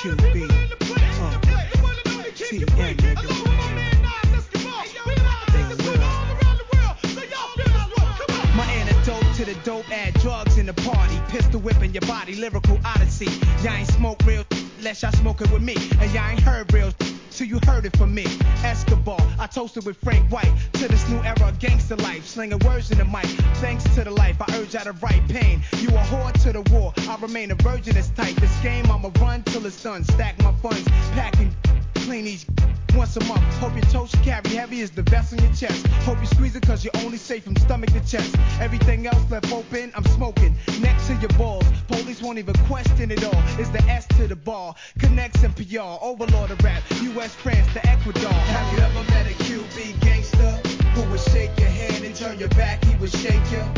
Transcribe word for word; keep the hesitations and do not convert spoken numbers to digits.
Q B, uh, T N, nigga. My antidote to the dope, add drugs in the party. Pistol whipping your body, lyrical odyssey. Y'all ain't smoke real unless y'all smoke it with me. And y'all ain't heard real till you heard it from me. Escobar, I toasted with Frank White to this new era of gangster life, slinging words in the mic. Thanks to the life, I urge out of right pain. You a whore to the war, I remain a virgin as tight. This game, I'ma run till it's done. Stack my funds, packing, clean these once a month. Hope your toast you carry heavy as the vest on your chest. Hope you squeeze it cause you're only safe from stomach to chest. Everything else left open, I'm smoking. Next to your balls, police won't even question it all. It's the S to the ball, connects and P R, overlord of rap, U S, France to Ecuador. Have you ever met a Q B gangster who would shake your hand and turn your back, he would shake you?